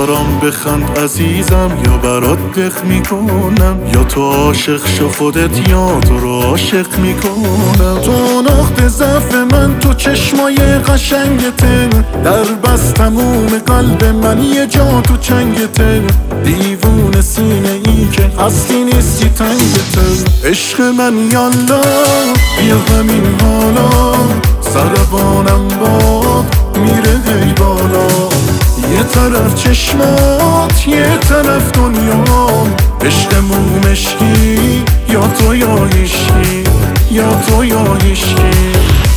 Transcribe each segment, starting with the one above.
برام بخند عزیزم یا برات دق میکنم، یا تو عاشق شو خودت یا تو رو عاشق میکنم. تو نقطه ضعف من، تو چشمای قشنگته، در بس تموم قلب من یه جا تو چنگته. دیوون سینه ای که اصلی نیستی تنگته. عشق من یالا بیا همین حالا، سربانم باد میره هی بالا. یه طرف چشمات یه طرف دنیام، عشقمون عشقی یا تو یا هیشکی، یا تو یا هیشکی.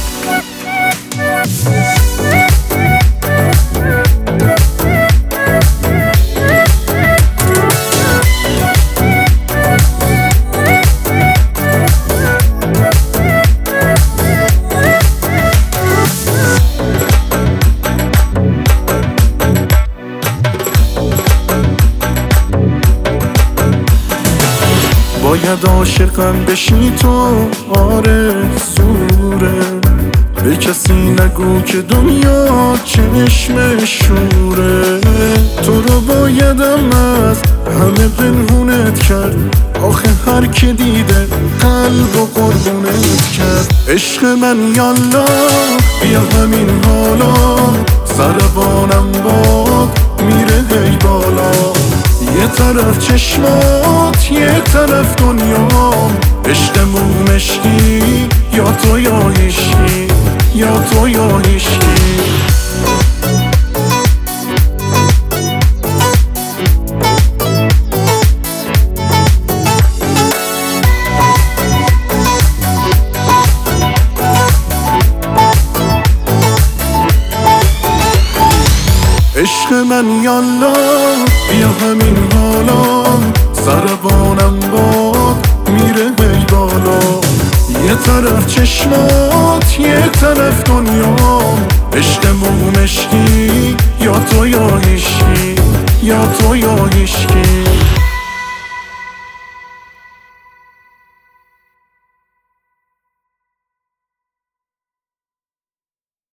باید عاشقم بشی تو، آره زوره. به کسی نگو که دنیا چشم شوره. تو رو بایدم از همه پنهونت کرد، آخه هر که دیده قلب و قربونت کرد. عشق من یالا بیا همین حالا، سربانم باد میره هی بالا. یه طرف چشمات یه طرف دنیام، عشقمون عشقی یا تو یا هیشکی، یا تو یا هیشکی. عشق من یالا بیا همین حالا، سربانم باد میره هی بالا. یه طرف چشمات یه طرف دنیام، عشقمون عشقی یا تو یا هیشکی.